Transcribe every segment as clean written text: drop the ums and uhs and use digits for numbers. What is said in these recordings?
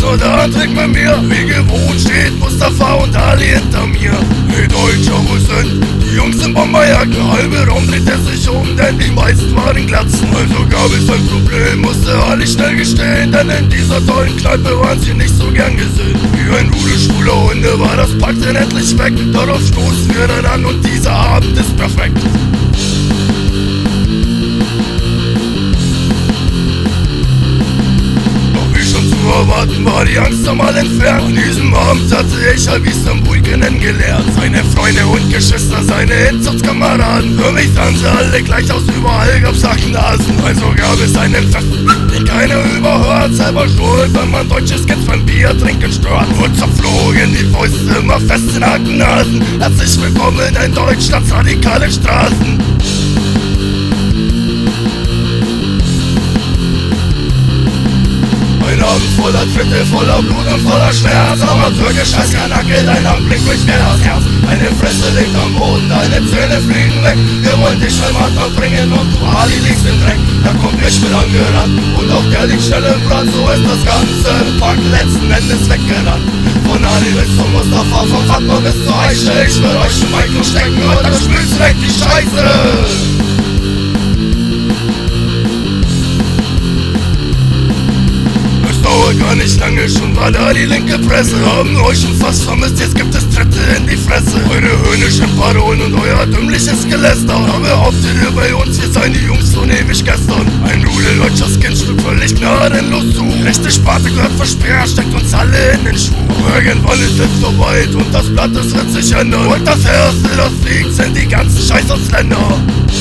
nur da, trink mit mir. Wie gewohnt steht Mustafa und Ali hinter mir. Hey Deutscher, wo sind die Jungs in Bomberjacken? Halbe Raum dreht er sich um, denn die meisten waren Glatzen. Also gab es ein Problem, musste Ali schnell gestehen, denn in dieser tollen Kneipe waren sie nicht so gern gesehen. Wie ein Rudel schwuler Hunde war das Pack denn endlich weg. Darauf stoßen wir dann an und dieser Abend ist perfekt. Erwarten war die Angst einmal entfernt. An diesem Abend hatte ich halb Istanbul kennengelernt. Seine Freunde und Geschwister, seine Hinzugskameraden. Für mich sahen sie alle gleich aus, überall gab's Nasen. Also gab es einen Pfeff, den keiner überhört. Selber schuld, wenn man deutsches Kind beim Bier trinken stört. Und zerflogen die Fäuste immer fest in Hakennasen. Herzlich willkommen in Deutschlands radikalen Straßen. Ein Abend voller Tritte, voller Blut und voller Schmerz. Amateurgescheiß, Kanacke, dein Anblick bricht mir das Herz. Deine Fresse liegt am Boden, deine Zähne fliegen weg. Wir wollen dich beim Anfang bringen und du Ali liegst im Dreck. Da kommt ich mit angerannt und auch der liegt schnell im Brand. So ist das ganze Pack letzten Endes weggerannt. Von Ali bis zum Mustafa, von Fatma bis zur Eiche. Ich will euch im Mikro stecken und dann spülst weg die Scheiße. Gar nicht lange, schon war da die linke Presse. Haben euch schon fast vermisst, jetzt gibt es Tritte in die Fresse. Eure höhnischen Parolen und euer dümmliches Geläster. Da behauptet ihr bei uns, wir seien die Jungs von ewig gestern. Ein Rudel deutscher Skins schlug völlig gnadenlos zu. Rechte Sparte gehört versperrt, steckt uns alle in den Schuh. Irgendwann ist es soweit und das Blatt, das wird sich ändern. Und das Erste, das fliegt, sind die ganzen Scheißausländer.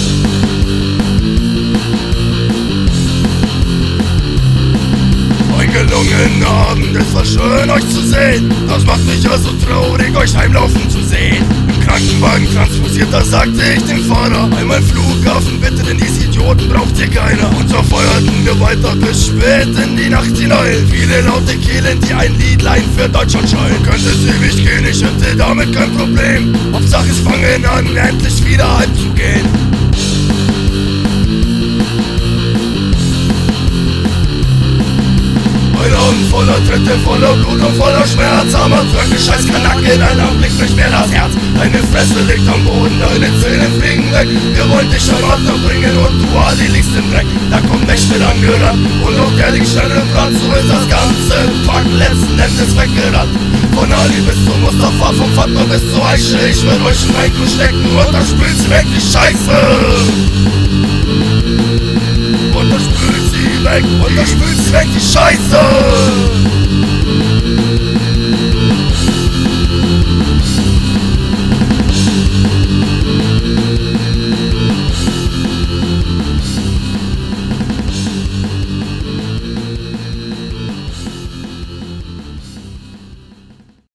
Gelungenen Abend, es war schön euch zu sehen. Das macht mich ja so traurig, euch heimlaufen zu sehen. Im Krankenwagen transportierter sagte ich dem Fahrer: einmal Flughafen bitte, denn diese Idioten braucht ihr keiner. Und so feuerten wir weiter bis spät in die Nacht hinein. Viele laute Kehlen, die ein Liedlein für Deutschland schreien. Könnte es ewig gehen, ich hätte damit kein Problem. Hauptsache es fangen an, endlich wieder heimzugehen. Ein Abend voller Tritte, voller Blut und voller Schmerz. Amateurgescheiß, Kanacke, dein Anblick bricht mir das Herz. Deine Fresse liegt am Boden, deine Zähne fliegen weg. Wir wollen dich am Adler bringen und du Ali liegst im Dreck. Da kommt Nächte angerannt und auch der liegt schnell im Brand. So ist das ganze Pack letzten Endes weggerannt. Von Ali bis zum Mustafa, von Fatma bis zur Eiche. Ich will euch in Mikro stecken und da spült sie weg die Scheiße. Und da spült sie weg, und da spült sie weg die Scheiße.